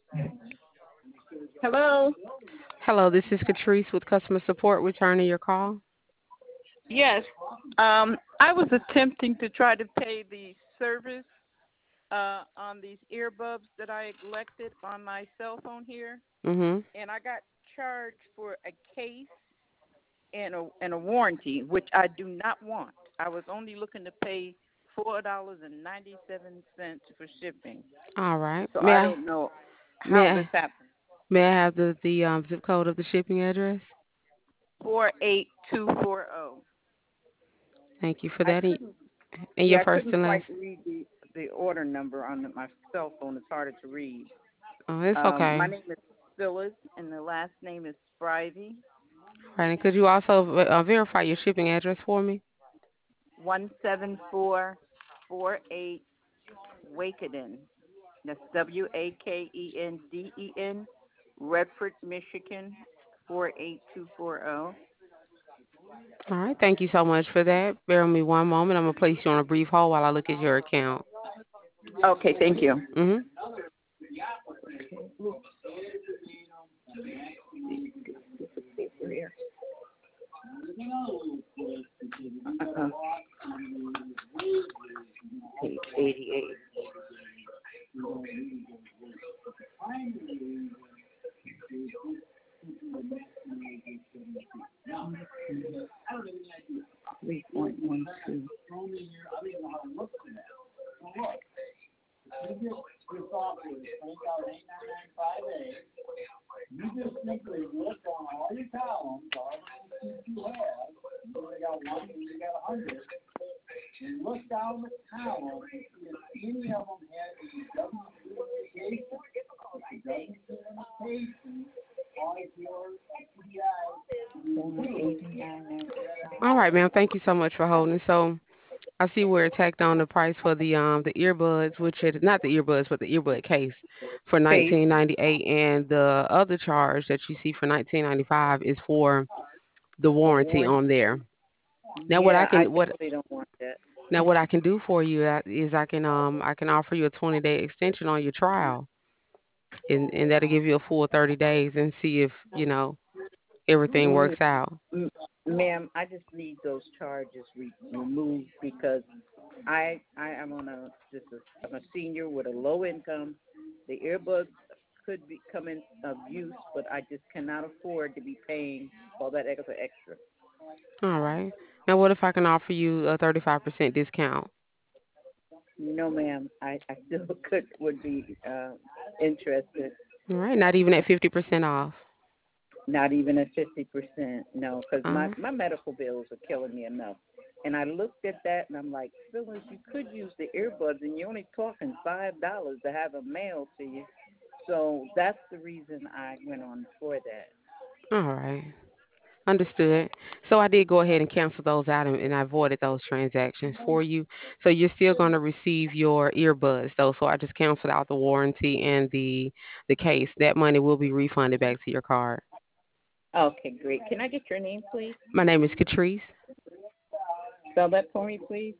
Hello. Hello, this is Catrice with customer support returning your call. Yes. I was attempting to try to pay the service on these earbuds that I elected on my cell phone here, Mhm. and I got charged for a case and a warranty, which I do not want. I was only looking to pay $4.97 for shipping, All right. so May I I don't know may how this I happened. may I have the zip code of the shipping address? 48240. Thank you for I that. couldn't. And your Yeah, I first couldn't and quite last. read the order number on my cell phone. It's harder to read. Oh, it's My okay. name is Phyllis, and the last name is Spivey. Right. And could you also verify your shipping address for me? 17448 Wakeden. That's Wakenden, Redford, Michigan 48240. All right. Thank you so much for that. Bear with me one moment. I'm gonna place you on a brief hold while I look at your account. Okay, thank you. Mhm. Uh-uh. Page 88. Three point one two. All right, ma'am. Thank you so much for holding. So I see where it tacked on the price for the earbuds, which is not the earbuds, but the earbud case for Case. 1998, and the other charge that you see for 1995 is for the The warranty warranty. on there. Now what I Yeah, I can what definitely don't want that. now what I can do for you is I can offer you a 20-day extension on your trial, and that'll give you a full 30 days and see if everything Mm, works out. Ma'am, I just need those charges removed because I am on I'm a senior with a low income. The earbuds could be come in of use, but I just cannot afford to be paying all that extra. All right. Now what if I can offer you a 35% discount? No, ma'am, I still could would be interested. All right, not even at 50% off. Not even at 50%. No, because All right. my medical bills are killing me enough. And I looked at that and I'm like, Phyllis, you could use the earbuds and you're only talking $5 to have them mailed to you. So that's the reason I went on for that. All right. Understood. So I did go ahead and cancel those out and I avoided those transactions for you. So you're still going to receive your earbuds though. So I just canceled out the warranty and the case. That money will be refunded back to your card. Okay, great. Can I get your name, please? My name is Catrice. Spell that for me, please.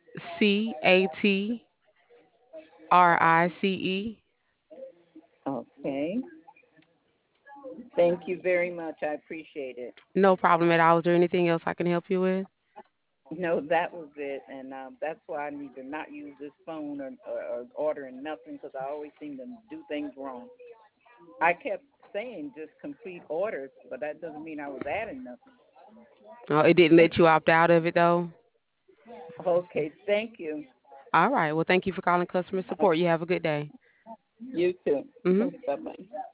CATRICE. Okay. Thank you very much. I appreciate it. No problem at all. Is there anything else I can help you with? No, that was it, and that's why I need to not use this phone or ordering nothing because I always seem to do things wrong. I kept saying just complete orders, but that doesn't mean I was adding nothing. Oh, it didn't let you opt out of it though. Okay, thank you. All right. Well, thank you for calling customer support. You have a good day. You too. Mhm. Bye bye.